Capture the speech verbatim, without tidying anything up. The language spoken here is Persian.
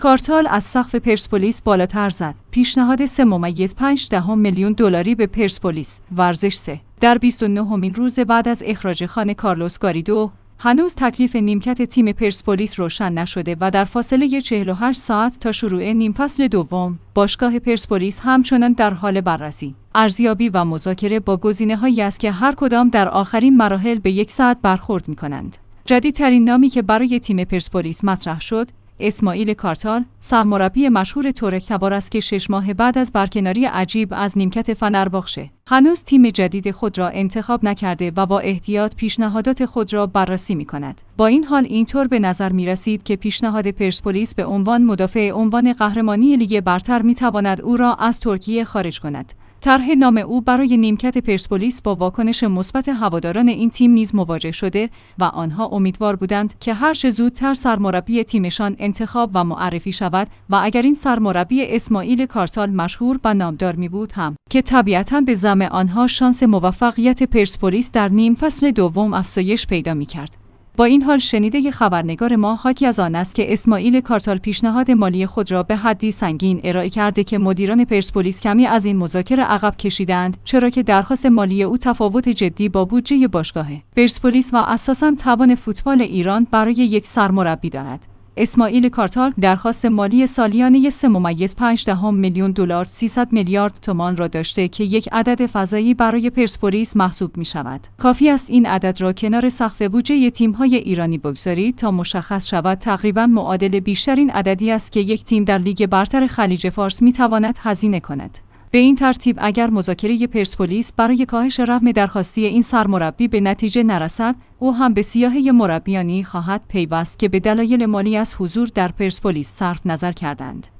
کارتال از سقف پرسپولیس بالاتر زد. پیشنهاد سه ممیز پنج دهم میلیون دلاری به پرسپولیس. ورزش سه. در بیست و نهمین روز بعد از اخراج خان کارلوس گاریدو، هنوز تکلیف نیمکت تیم پرسپولیس روشن نشده و در فاصله چهل و هشت ساعت تا شروع نیم فصل دوم، باشگاه پرسپولیس همچنان در حال بررسی، ارزیابی و مذاکره با گزینه‌هایی است که هر کدام در آخرین مراحل به یک ساعت برخورد می‌کنند. جدیدترین نامی که برای تیم پرسپولیس مطرح شد، اسماعیل کارتال، سرمربی مشهور ترک تبار است که شش ماه بعد از برکناری عجیب از نیمکت فنرباغچه، هنوز تیم جدید خود را انتخاب نکرده و با احتیاط پیشنهادات خود را بررسی می‌کند. با این حال اینطور به نظر می‌رسید که پیشنهاد پرسپولیس به عنوان مدافع عنوان قهرمانی لیگ برتر می‌تواند او را از ترکیه خارج کند. طرح نام او برای نیمکت پرسپولیس با واکنش مثبت هواداران این تیم نیز مواجه شده و آنها امیدوار بودند که هر چه زودتر سرمربی تیمشان انتخاب و معرفی شود و اگر این سرمربی اسماعیل کارتال مشهور و نامدار می بود هم که طبیعتاً به زعم آنها شانس موفقیت پرسپولیس در نیم فصل دوم افزایش پیدا می کرد. با این حال شنیده خبرنگار ما حاکی از آن است که اسماعیل کارتال پیشنهاد مالی خود را به حدی سنگین ارائه کرده که مدیران پرسپولیس کمی از این مذاکره عقب کشیدند، چرا که درخواست مالی او تفاوت جدی با بودجه باشگاهه پرسپولیس و اساساً توان فوتبال ایران برای یک سرمربی دارد. اسماعیل کارتال درخواست مالی سالیانه سه ممیز پنج دهم میلیون دلار سیصد میلیارد تومان را داشته که یک عدد فضایی برای پرسپولیس محسوب می شود. کافی است این عدد را کنار سقف بودجه تیم‌های ایرانی بگذارید تا مشخص شود تقریباً معادل بیشترین عددی است که یک تیم در لیگ برتر خلیج فارس می تواند هزینه کند. به این ترتیب اگر مذاکره پرسپولیس برای کاهش رقم درخواستی این سرمربی به نتیجه نرسد، او هم به سیاهه مربیانی خواهد پیوست که به دلایل مالی از حضور در پرسپولیس صرف نظر کردند.